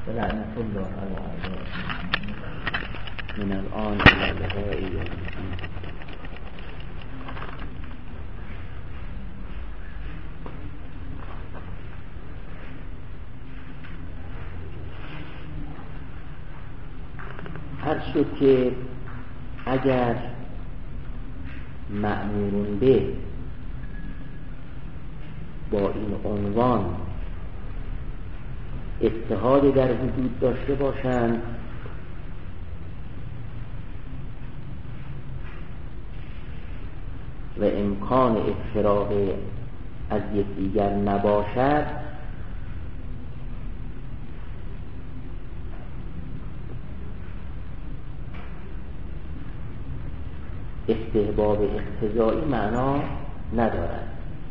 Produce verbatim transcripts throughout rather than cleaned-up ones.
لعنت الله علی اعدائهم من الان الی لقاء یوم الدین. هر شد که اگر مأمورون به با این عنوان اتحاد در وجود داشته باشند و امکان افتراق از یکدیگر نباشد، استحباب اقتضایی معنا ندارد،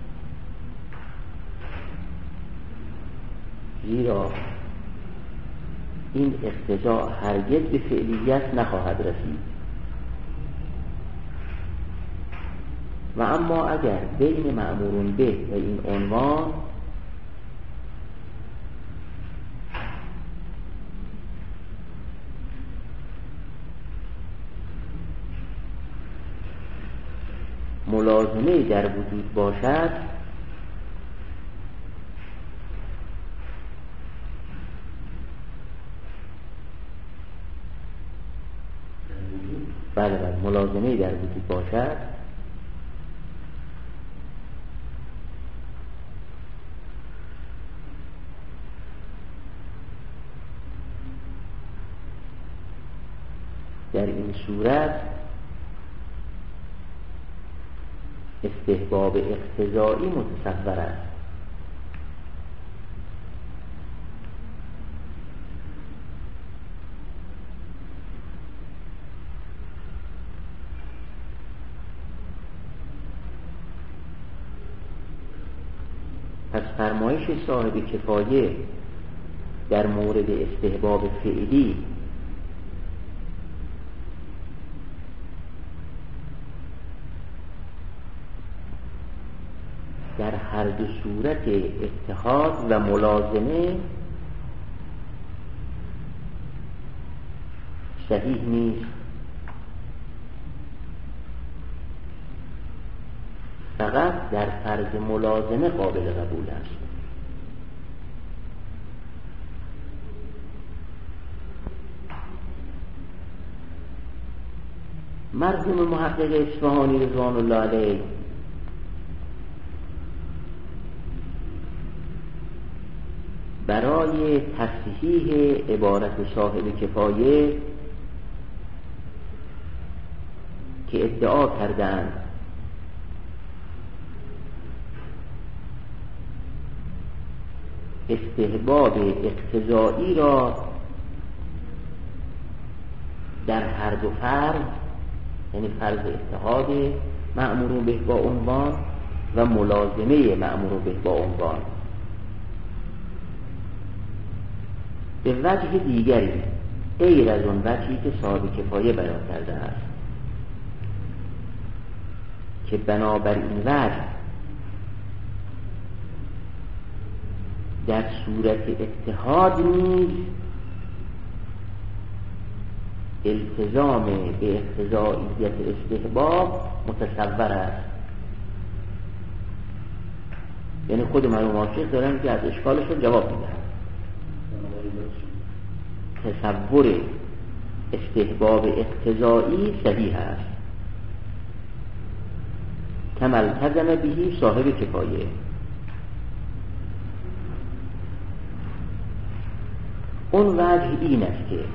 زیرا این اقتضا هرگز به فعلیت نخواهد رسید. و اما اگر بین مأمورون به و این عنوان ملازمه در وجود باشد، بله بله ملازمه در وجود باشد، در این صورت استحباب اقتضایی متصور است. پس فرمایش صاحب کفایه در مورد استحباب فعلی در هر دو صورت اتحاد و ملازمه صحیح نیست، فقط در فرض ملازمه قابل قبول است. مرحوم محقق اصفهانی رضوان الله علیه برای تصحیح عبارت صاحب کفایه که ادعا کردند استحباب اقتضایی را در هر دو فرض، یعنی فرض اتحاد مأمور به با عنوان و ملازمه مأمور به با عنوان، به وجه دیگری غیر از اون وجهی که صاحب کفایه بیان کرده است که بنابراین وجه در صورت اتحاد نیز التزام به اقتضاییت استحباب متصور است. یعنی خود مرحوم عاشق دارن که از اشکالشون جواب میدن. تصور استحباب اقتضایی صحیح است کما التزم به صاحب کفایه. اون وجه این است که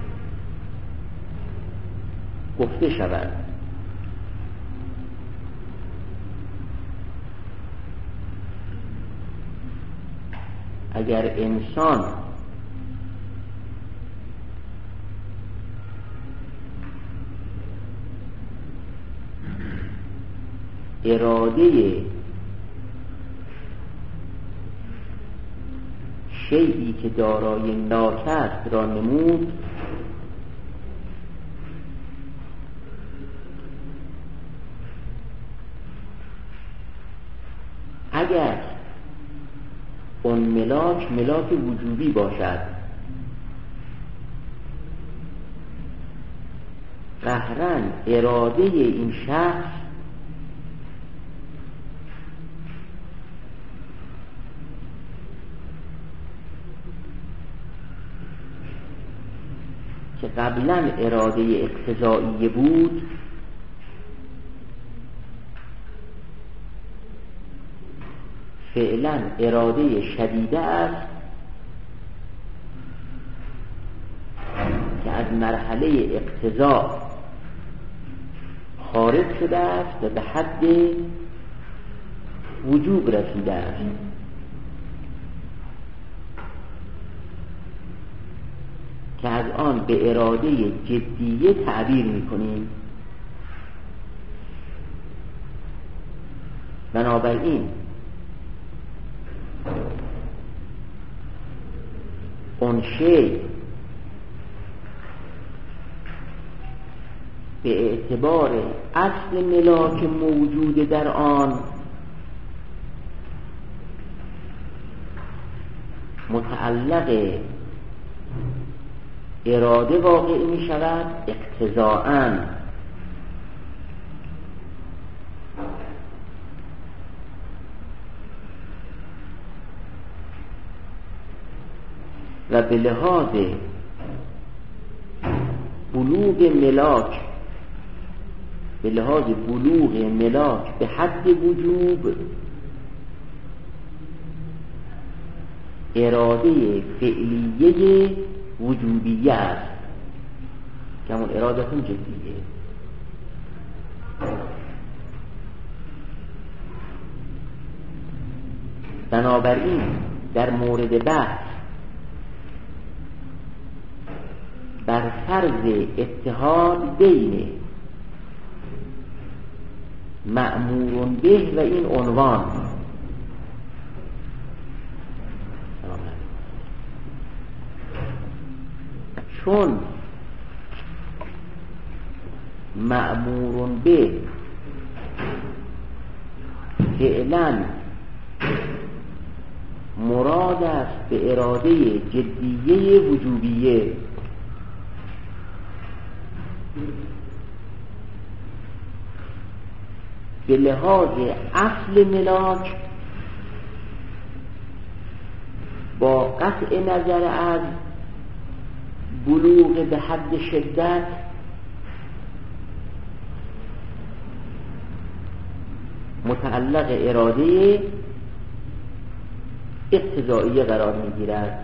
گفته شود اگر انسان اراده شیئی که دارای لاک است را نمود، اگر اون ملاک ملاک وجوبی باشد قهرن اراده این شخص که قبلا اراده اقتضایی بود فعلا اراده شدیده است که از مرحله اقتضا خارج شده است و به حد وجوب رسیده است. که از آن به اراده جدیه تعبیر می‌کنیم. بنابراین اون شی به اعتبار اصل ملاک موجود در آن متعلق اراده واقع می شود اقتضاءً، و به لحاظ بلوغ ملاک به لحاظ بلوغ ملاک به حد وجوب اراده فعلیه وجوبیه است که همون ارادتون جدیه. بنابراین در مورد بحث بر فرض اتحاد بین مأمور به و این عنوان چون مأمور به فعلا مراد است به اراده جدیه وجوبیه، به لحاظ اصل ملاک با قطع نظر از بلوغ به حد شدت متعلق اراده اقتضایی قرار میگیرد.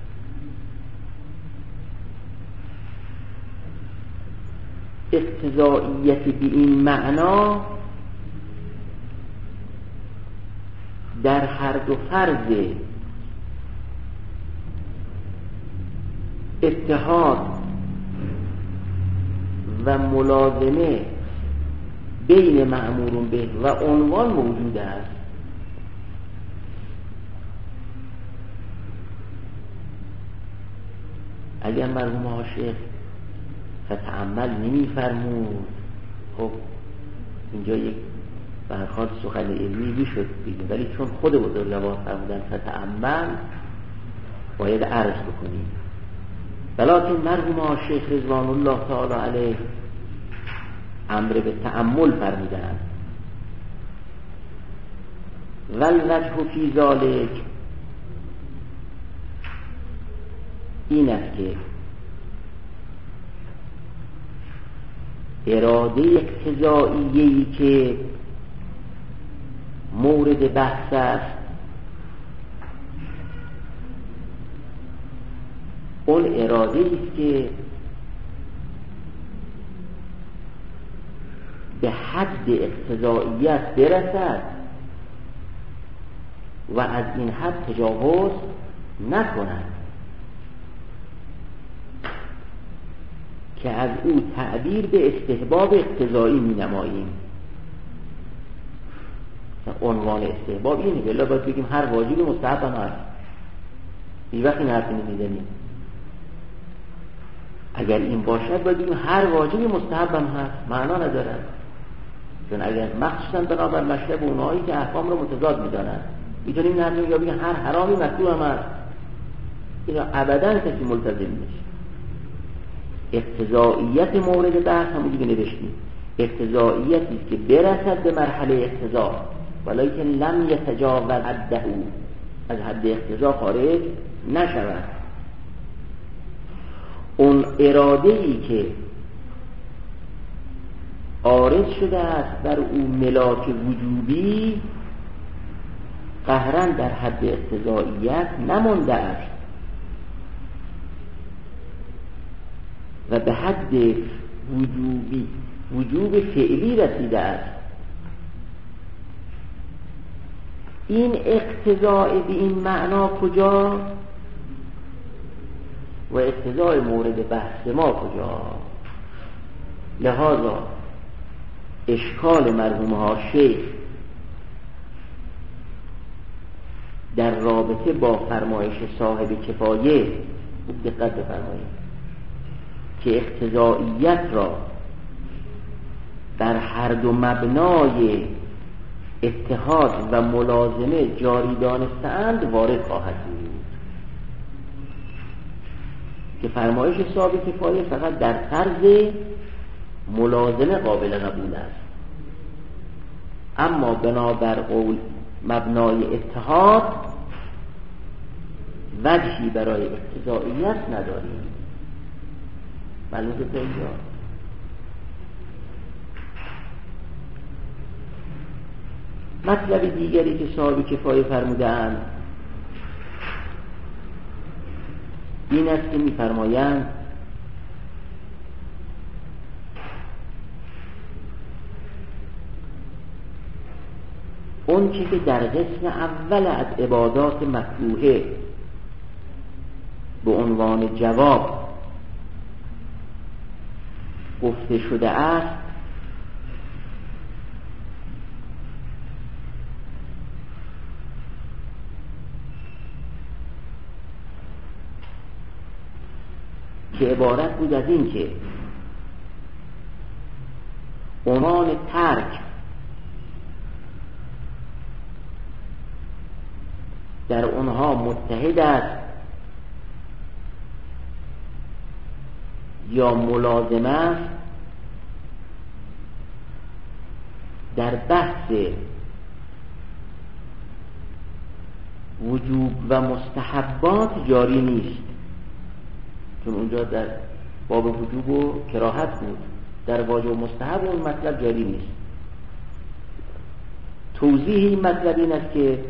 اقتضاییت به این معنا در هر دو فرض اتحاد و ملازمه بین مأمور به و عنوان موجود است. اگر مرحوم عاشق فتأمل نمی فرمود، خب اینجا یک برخواد سخن علمی میشد بگیم، ولی چون خود بزرگوار فرمودن فتأمل باید عرض بکنیم. ولکن مرحوم عاشق رضوان الله تعالی علیه امر به تأمل فرمودند. والوجه فی ذلک این است که اراده اقتضاییه‌ای که مورد بحث است اون اراده است که به حد اقتضاییت برسد و از این حد تجاوز نکند، که از او تعبیر به استحباب اقتضایی می نماییم. عنوان استحباب اینه، بلا باید بگیم هر واجبی مستحب هم هست، بی وقت این حرفی نمیزنیم. اگر این باشد باید بگیم هر واجبی مستحب هم هست، معنا ندارد. چون اگر مخصوصا بنابر مشرب اونهایی که احکام رو متضاد میدانند میتونیم این حرفی یا بگیم هر حرامی مکروه هم هست، اینا ابدا کسی ملتزم نیست. اقتضائیت مورد بحث همون دیگه نوشتیم، اقتضائیتی که برسد به مرحله اقتضا ولیکن لم یتجاوز حده، از حد اقتضا خارج نشود. اون اراده‌ای که عارض شده است بر او ملاک وجوبی قهرا در حد اقتضائیت نمانده است و به حد وجوبی وجوب فعلی رسیده است. این اقتضاء به این معنا کجا و اقتضاء مورد بحث ما کجا؟ لذا اشکال مرحوم ها شیخ در رابطه با فرمایش صاحب کفایه خوب دقت بفرمایید که اقتضائیت را در هر دو مبنای اتحاد و ملازمه جاری دانستند وارد خواهد بود، که فرمایش صاحب کفایه فقط در طرز ملازمه قابل قبول است، اما بنابر قول مبنای اتحاد وجهی برای اقتضائیت نداریم. معلوم شد اینجا؟ مطلب دیگری که صاحب کفایه فرمودند این است که می‌فرمایند اون چی که در قسم اول از عبادات مکروهه به عنوان جواب گفته شده است که عبارت بود از این که عنوان ترک در اونها متحد است یا ملازم است در بحث وجوب و مستحبات جاری نیست، چون اونجا در باب وجوب و کراهت بود، در واجب و مستحب اون مطلب جاری نیست. توضیح این مطلب این است که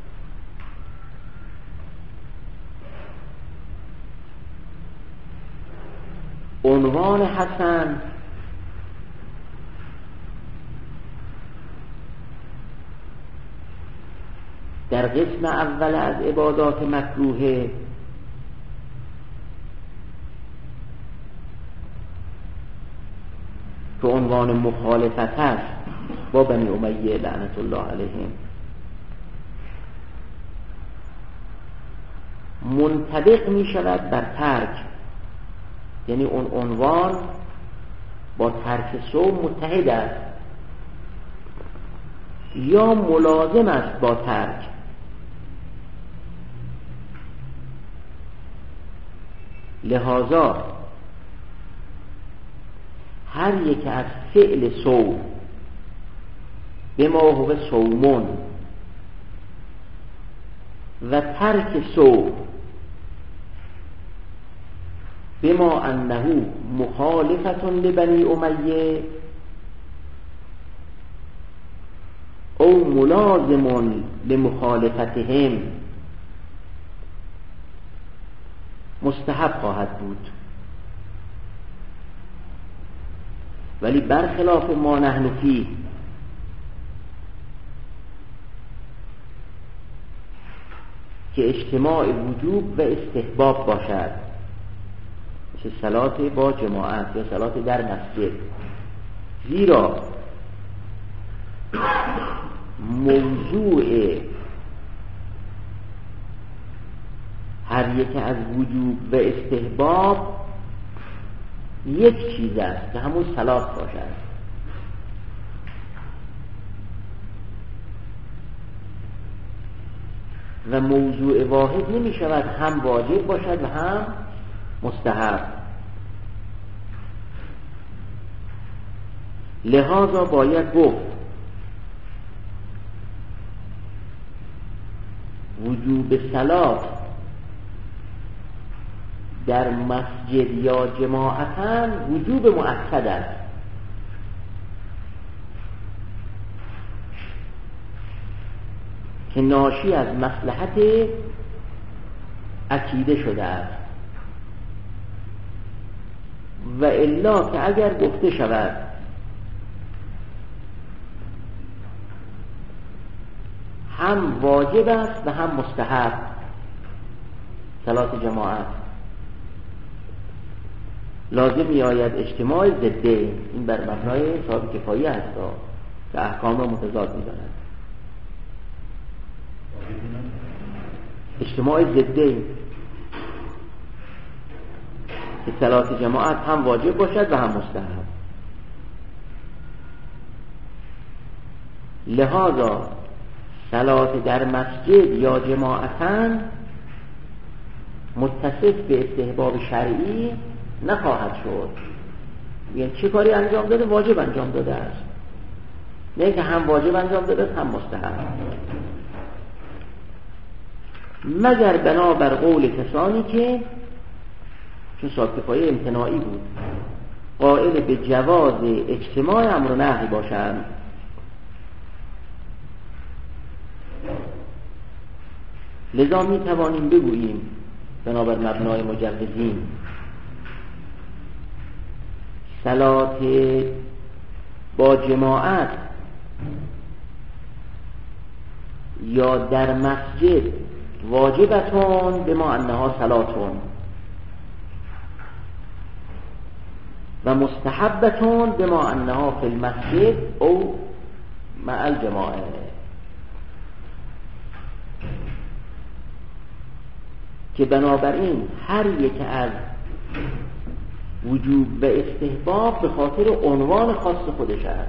عنوان حسن در قسم اول از عبادات مکروهه که عنوان مخالفت است با بنی امیه لعنت الله علیهم، منطبق می شود بر ترک، یعنی اون عنوان با ترک صوم متحد است یا ملازم است با ترک. لذا هر یک از فعل صوم به ما هو صومون و ترک صوم بما انه مخالفتون لبنی امیه او ملازمون لمخالفتهم مستحب خواهد بود، ولی برخلاف ما نحن فیه که اجتماع وجوب و استحباب باشد، مثل صلات با جماعت یا صلات در مسجد، زیرا موضوع هر یک از وجوب و استحباب یک چیز است که همون صلات باشد، و موضوع واحد نمی شود هم واجب باشد و هم مستحب. لذا باید گفت وجوب صلات در مسجد یا جماعتاً وجوب مؤکد است که ناشی از مصلحت عقیده شده است و الا که اگر گفته شود هم واجب است و هم مستحب صلات جماعت، لازم میآید اجتماع ضده، این بر مبنای صاحب کفایی است که احکام را متضاد می‌داند. اجتماع ضده که صلات جماعت هم واجب باشد و هم مستحب. لذا صلات در مسجد یا جماعتاً متصف به استحباب شرعی نخواهد شد. یعنی چه کاری انجام داده؟ واجب انجام داده است، نه که هم واجب انجام داده است هم مستحب، مگر بنابر قول کسانی که چون صاحب کفایه امتناعی بود قائل به جواز اجتماع امر و نهی باشند. لذا می توانیم بگوییم بنابر مبنای مجوزین صلات با جماعت یا در مسجد واجبتون به ما انها صلاتون و مستحبتون به ما انها فی المسجد او مع الجماعه. که بنابراین هر یک از وجوب و استحباب به خاطر عنوان خاص خودش است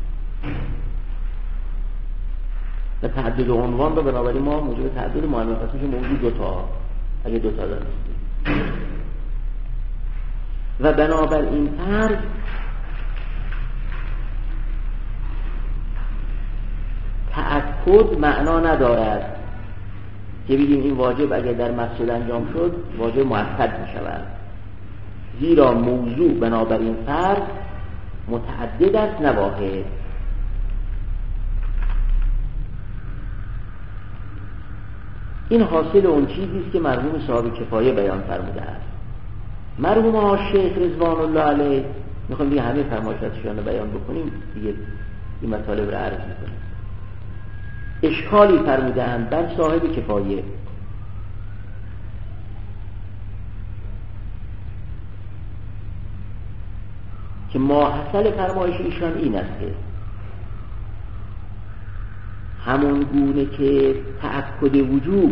و تعدد عنوان رو بنابراین ما موجب تعدد معنی خاص میشه موجود دوتا اگه دوتا دارستیم و بنابراین فرض تأکد معنا ندارد که بگیم این واجب اگر در مسجد انجام شد واجب مؤکد می شود، زیرا موضوع بنابراین فرض متعدد است نه واحد. این حاصل اون چیزی است که مرحوم صاحب کفایه بیان فرموده است. مرحوم ها شیخ رضوان الله علیه، میخوام دیگه همه فرمایشاتشون رو بیان بکنیم دیگه این مطالب رو عرض میکنیم. اشکالی فرمودند بر صاحب کفایه که ماحصل فرمایش ایشان این است که همون گونه که تأکد وجوب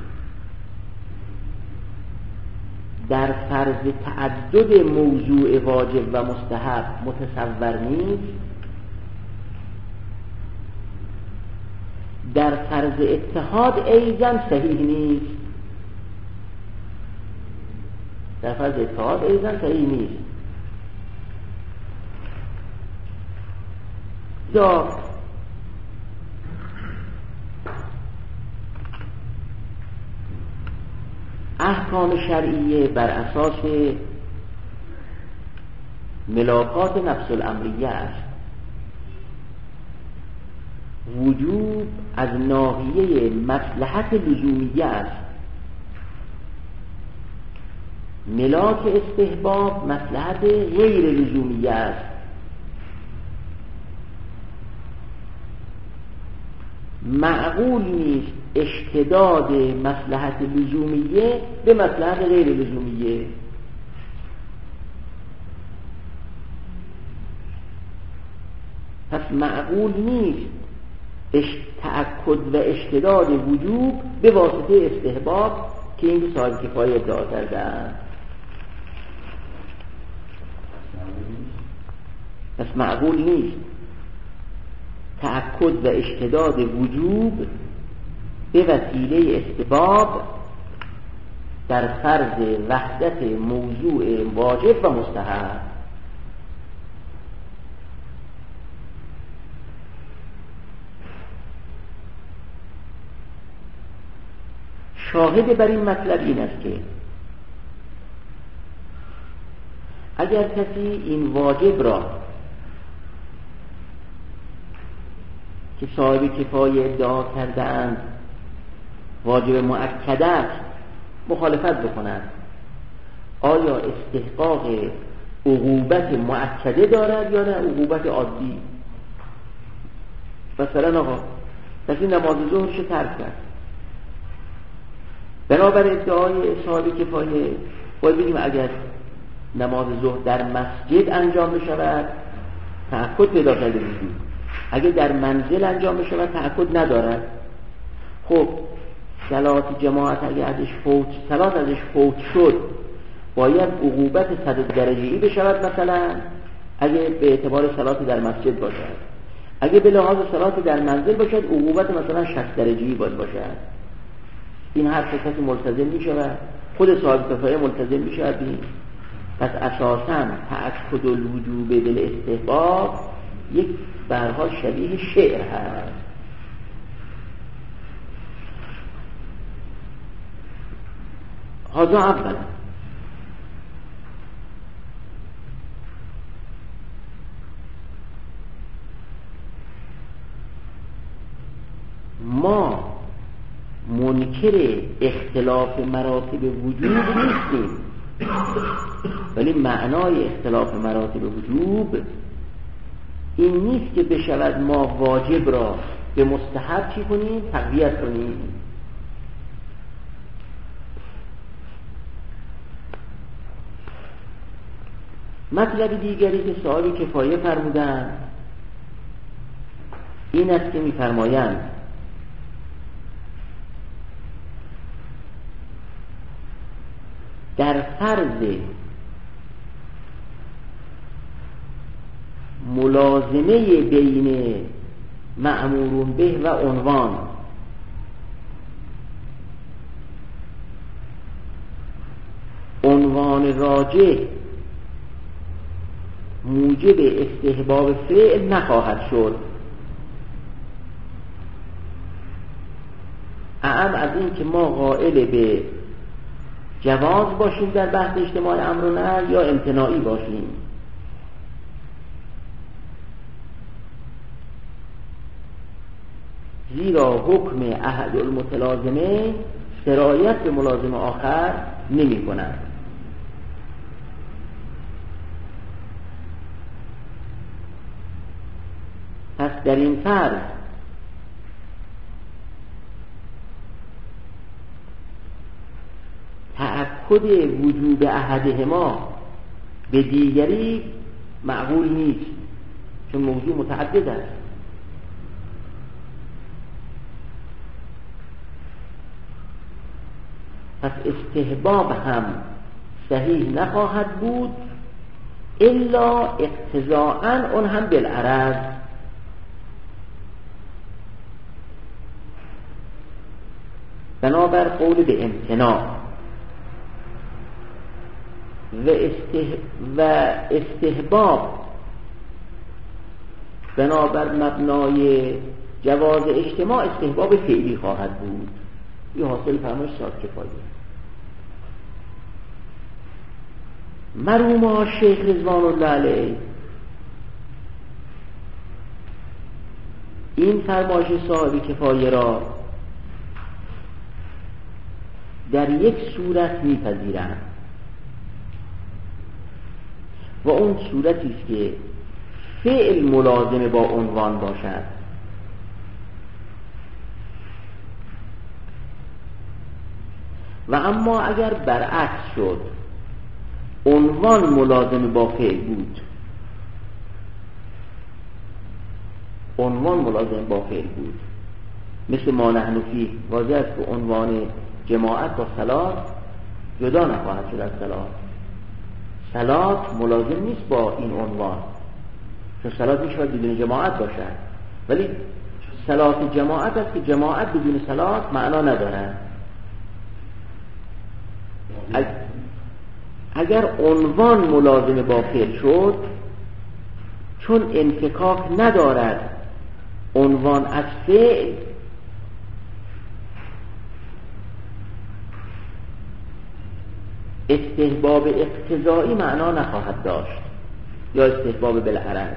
در فرض تعدد موضوع واجب و مستحب متصور نیست، در فرض اتحاد ایضا صحیح نیست. در فرض اتحاد ایضا صحیح نیست. دا احکام شرعیه بر اساس ملاکات نفس الامریه است. وجوب از ناحیه مصلحت لزومیه است، ملاک استحباب مصلحت غیر لزومیه است. معقول نیست اشتداد مصلحت لزومیه به مصلحت غیر لزومیه. پس معقول نیست تأکد و اشتداد وجوب به واسطه استحباب که این صاحب کفایه ادعا کردند. پس معقول نیست تأکد و اشتداد وجوب به وسیله استحباب در فرض وحدت موضوع واجب و مستحب. شاهد بر این مطلب این است که اگر کسی این واجب را که صاحب کفایه ادعا کرده اند واجب مؤکد است مخالفت بکنند، آیا استحقاق عقوبت مؤکده دارد یا نه عقوبت عادی؟ مثلا آقا کسی نماز ظهرش ترک کرد، بنابر ادعای صاحب کفایه باید بگیم اگر نماز ظهر در مسجد انجام بشود تأکد پیدا کرده وجود، اگه در منزل انجام بشود تأکد ندارد. خب صلات جماعت اگه ازش فوت صلات ازش فوت شد باید عقوبت صد درجه‌ای بشود، مثلا اگه به اعتبار صلات در مسجد باشد، اگه به لحاظ صلات در منزل باشد عقوبت مثلا شصت درجه‌ای باید باشد. این هر کسی ملتزم میشود، خود صاحب کفایه ملتزم میشود. پس اساساً تأکد الوجوب بالاستحباب یک به هر حال شبیه شعر هست. هذا اولا. ما منکر اختلاف مراتب وجوب نیستیم، ولی معنای اختلاف مراتب وجوب این نیست که بشود ما واجب را به مستحب چی کنیم؟ تقویت کنیم. مطلب دیگری که صاحب کفایه فرمودند این است که می‌فرمایند در فرض ملازمه بین مأمور به و عنوان عنوان راجح موجب استحباب فعل نخواهد شد، اعم از این که ما قائل به جواز باشیم در بحث اجتماع امر و نهی یا امتناعی باشیم. زیرا حکم احد المتلازمه سرایت به ملازم آخر نمی کند. پس در این فرض تأکد وجوب احدهما به دیگری معقول نیست، چون موضوع متعدد است. پس استحباب هم صحیح نخواهد بود الا اقتضاءً اون هم بالعرض. بنابر قول به امتناع و, استه و استحباب بنابر مبنای جواز اجتماع استحباب فعلی خواهد بود. این حاصل فرمایش صاحب کفایه. مرحوم شیخ رضوان الله علیه این فرمایش صاحب کفایه را در یک صورت میپذیرند و اون صورتی است که فعل ملازم با عنوان باشد. و اما اگر برعکس شد عنوان ملازم با فعل بود، عنوان ملازم با فعل بود مثل ما نحن فیه، واضح است که عنوان جماعت با صلات جدا نخواهد شد از صلات. صلات ملازم نیست با این عنوان، چون صلات میشود بدون جماعت باشد، ولی صلات جماعت است که جماعت بدون صلات معنا ندارد. اگر عنوان ملازم با فعل شد، چون انفکاک ندارد عنوان از فعل، استحباب اقتضایی معنا نخواهد داشت یا استحباب بالعرض.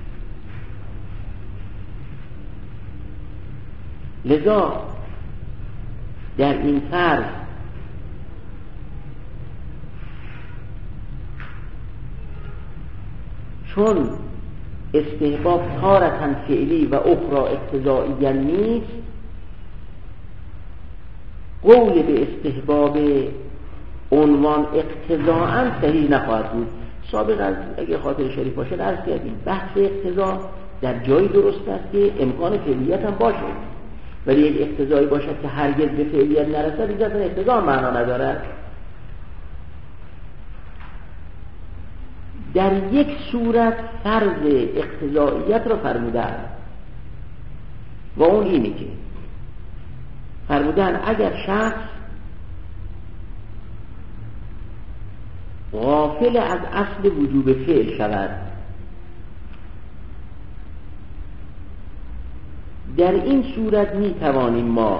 لذا در این فرض چون استحباب تارة فعلی و اخرى اقتضایی نیست، قول به استحباب عنوان اقتضاءً صحیح نخواهد بود. سابق از اگه خاطر شریف باشه درس کردیم بحث اقتضا در جایی درست است که امکان فعلیت هم باشه، ولی یک اقتضایی باشد که هرگز به فعلیت نرسد اینجا اصلا اقتضا معنا ندارد. در یک صورت فرض اقتضاییت را فرمودن و اون اینه که فرمودن اگر شخص غافل از اصل وجوب فعل شود، در این صورت می توانیم ما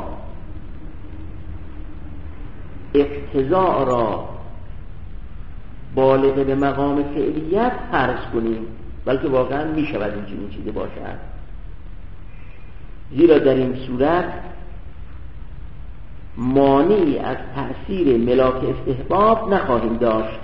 اقتضاء را بالغ به مقام فعلیت فرض کنیم، بلکه واقعا می شود این چیزی باشد، زیرا در این صورت مانعی از تأثیر ملاک استحباب نخواهیم داشت.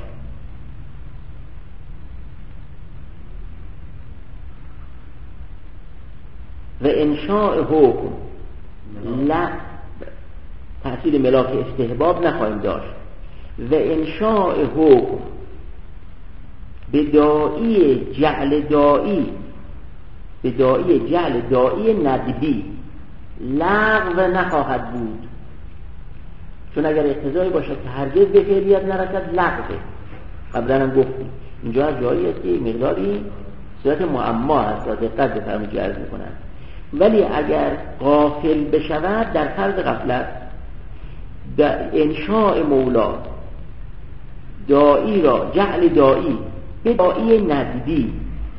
و انشاء حکم لا تأثیر ملاک استحباب نخواهیم داشت و انشاء حکم به داعی جعل داعی به داعی جعل داعی ندبی لغو نخواهد بود، چون اگر اقتضایی باشد که هرگز به فعلیت نرسد لغوه. قبلا هم گفتیم اینجا از جایی است که مقداری صورت معما هست و دقت بفرمایید عرض میکنم. ولی اگر غافل بشود در فرض غفلت در انشاء مولا داعی را جعل داعی به داعی ندبی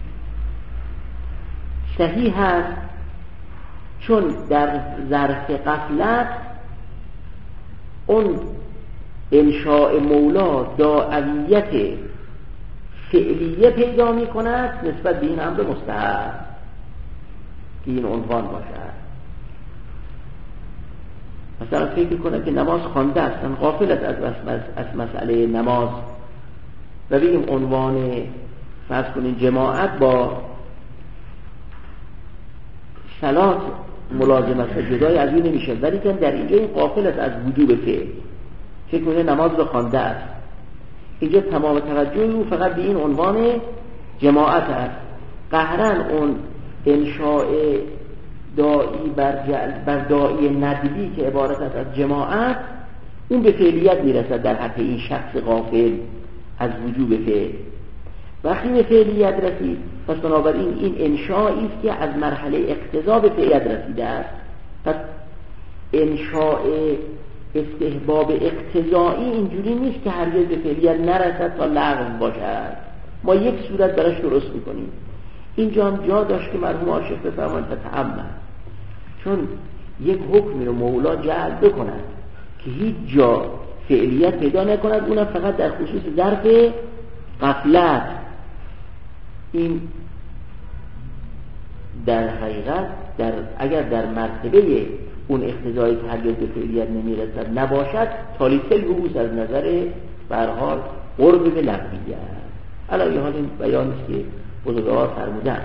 صحیح هست، چون در ظرف غفلت اون انشاء مولا داعیت فعلیه پیدا می کند نسبت به این امر مستحب که این عنوان باشد. مثلا فکر کنه که نماز خوانده هستن، غافل است از, از مسئله نماز و بگیم عنوان فرض کنین جماعت با صلات ملازمت و جدای از این نمیشه، ولی که در اینجا این غافل است از وجوب فعل، فکر کنه نماز رو خوانده است. اینجا تمام توجه او فقط به این عنوان جماعت است. قهرن اون انشاء داعی بر, بر داعی ندبی که عبارت است از جماعت، اون به فعلیت میرسد در حق این شخص غافل از وجوب فعل. وقتی به فعلیت رسید پس بنابراین این انشائی است که از مرحله اقتضا به فعلیت رسیده است. پس انشاء استحباب اقتضایی اینجوری نیست که هرگز به فعلیت نرسد تا لغو باشد. ما یک صورت براش درست میکنیم. اینجا هم جا داشت که مرحوم عاشق بفرمایند تتأمل، چون یک حکمی رو مولا جعل بکند که هیچ جا فعلیت پیدا نکند، اونم فقط در خصوص ظرف غفلت. این در حقیقت در اگر در مرتبه اون اقتضایی که هرگز به فعلیت نمیرسد نباشد، تالیتل بگوز از نظر به هر حال قرب به لغویت. علی حال این بیان است که بزرگوار فرمودن.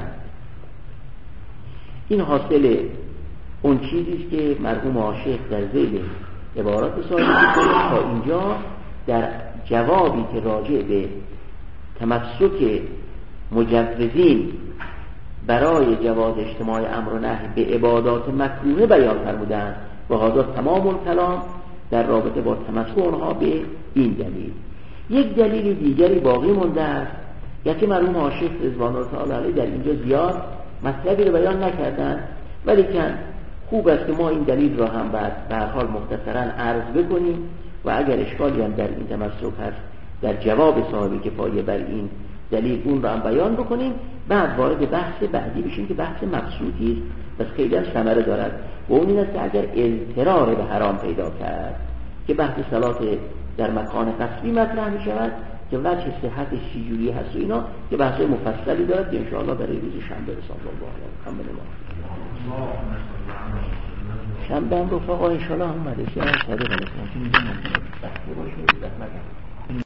این حاصل اون چیزی است که مرحوم عاشق در ذیل عبارات صاحب می‌کنه. تا اینجا در جوابی که راجع به تمسک مجوزین برای جواز اجتماع امر و نهی به عبادات مکروهه بیان فرمودند و هذا تمام الکلام در رابطه با تمسک اونها به این دلیل. یک دلیل دیگری باقی مونده است، یکی مرحوم عاشق رضوان الله تعالی علیه در اینجا زیاد مطلبی رو بیان نکردن، ولی که خوب است که ما این دلیل را هم بعد به هر حال مختصرا عرض بکنیم و اگر اشکالی هم در این تمسک هست در جواب صاحب کفایه بر این دلیل اون را هم بیان بکنیم، بعد وارد بحث بعدی بشیم که بحث مبسوطی است بس خیلی هم ثمره دارد و اون این است که اگر اضطرار به حرام پیدا کرد که بحث صلات در مکان قصبی مطرح می شود که وجه صحتش چجوری هست و اینا که بحث مفصلی دارد که انشاءالله برای روز شنبه رسال الله محمد ما شنبه هم رفقا انشاءالله هم مدرسه هم صادق علیه السلام